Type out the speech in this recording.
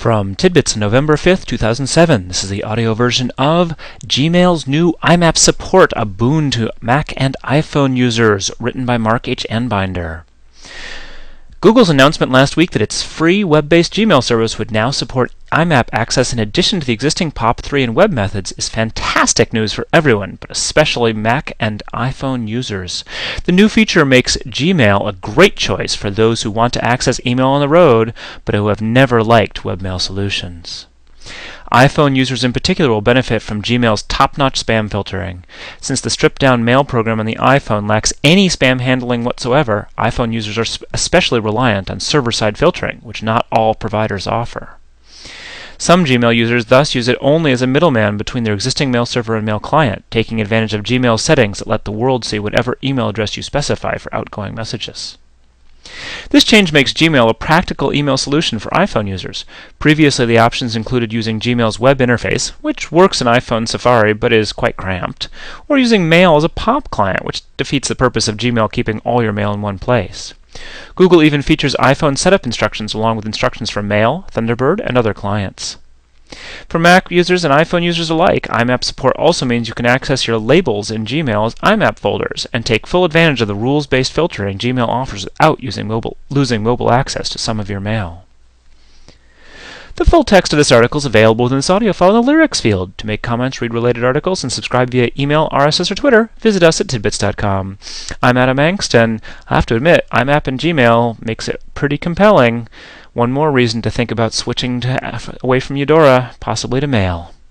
From Tidbits, November 5th, 2007, this is the audio version of Gmail's new IMAP support, a boon to Mac and iPhone users, written by Mark H. Anbinder. Google's announcement last week that its free web-based Gmail service would now support IMAP access in addition to the existing POP3 and web methods is fantastic news for everyone, but especially Mac and iPhone users. The new feature makes Gmail a great choice for those who want to access email on the road, but who have never liked webmail solutions. iPhone users in particular will benefit from Gmail's top-notch spam filtering. Since the stripped-down mail program on the iPhone lacks any spam handling whatsoever, iPhone users are especially reliant on server-side filtering, which not all providers offer. Some Gmail users thus use it only as a middleman between their existing mail server and mail client, taking advantage of Gmail's settings that let the world see whatever email address you specify for outgoing messages. This change makes Gmail a practical email solution for iPhone users. Previously, the options included using Gmail's web interface, which works in iPhone Safari but is quite cramped, or using Mail as a POP client, which defeats the purpose of Gmail keeping all your mail in one place. Google even features iPhone setup instructions along with instructions for Mail, Thunderbird, and other clients. For Mac users and iPhone users alike, IMAP support also means you can access your labels in Gmail as IMAP folders and take full advantage of the rules-based filtering Gmail offers without losing mobile access to some of your mail. The full text of this article is available within this audio file in the lyrics field. To make comments, read related articles, and subscribe via email, RSS, or Twitter, visit us at tidbits.com. I'm Adam Engst, and I have to admit, IMAP and Gmail makes it pretty compelling. One more reason to think about switching away from Eudora, possibly to Mail.